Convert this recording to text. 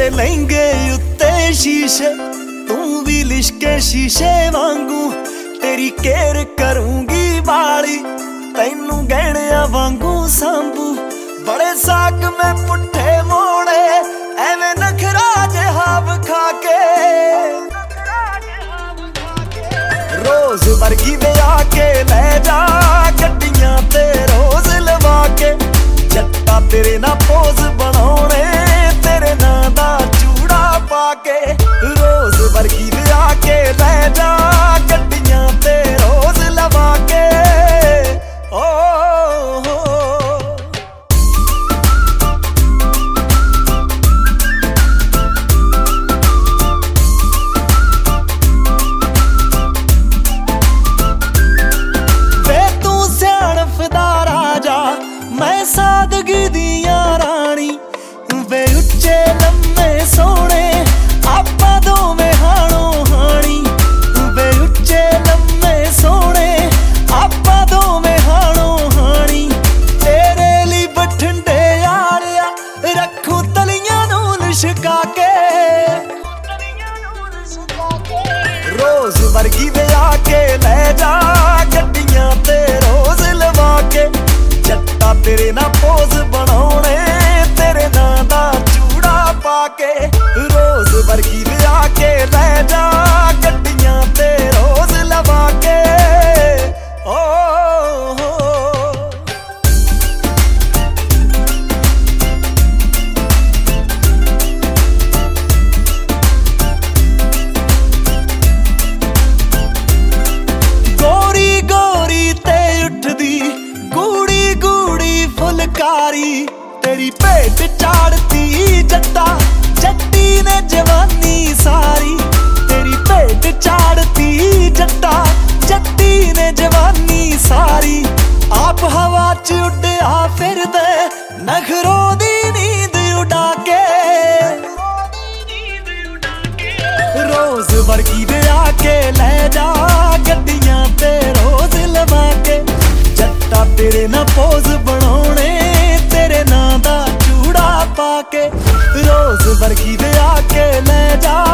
तेरे लहंगे उत्ते शीशे, तू भी लिशके शीशे वांगू। तेरी केयर करूंगी बाली, तैनू गहणिया वांगू सांभू। बड़े साग में पुट्ठे मोड़े, एवें नखरा जिहा विखा के। रोज वर्गी वे आके ले जा गड्डियां ते रोज लवा के। जट्टा तेरे ना पोज बनाने, तेरे नां दा चूड़ा पाके। रोज वर्गी वे आके ले जा गड्डियां ते रोज लवा के। मैं सादगी दिया रानी, वे उच्चे लम्मे सोने आपा दोवें हाणो हाणी। वे उच्चे लम्मे सोने आपा दोवें हाणो हाणी। तेरे लिए बठिंडे आलिया रखूं तलियां नू लिशका के। रोज वर्गी वे आके ले जा गड्डियां ते रोज लवा के। जट्टा तेरे ना पोज बनाने, तेरे नां दा चूड़ा पाके। रोज वर्गी वे आके ले जा गड्डियां ते रोज लवा के। गोरी गोरी ते उठदी गूड़ी गूड़ी फुलकारी, तेरी भेट चाड़ती जट्टा जट्टी ने जवानी सारी। तेरी भेट चाड़ती जट्टा जट्टी ने जवानी सारी। आप हवा च उड्डिया फिरदे नखरों दी नींद उड़ा के। रोज वर्गी वे आके ले जा गड्डियां ते रोज लवा के। जट्टा तेरे ना पोज बनाने, तेरे नां दा चूड़ा पाके। रोज वर्गी वे आके ले जा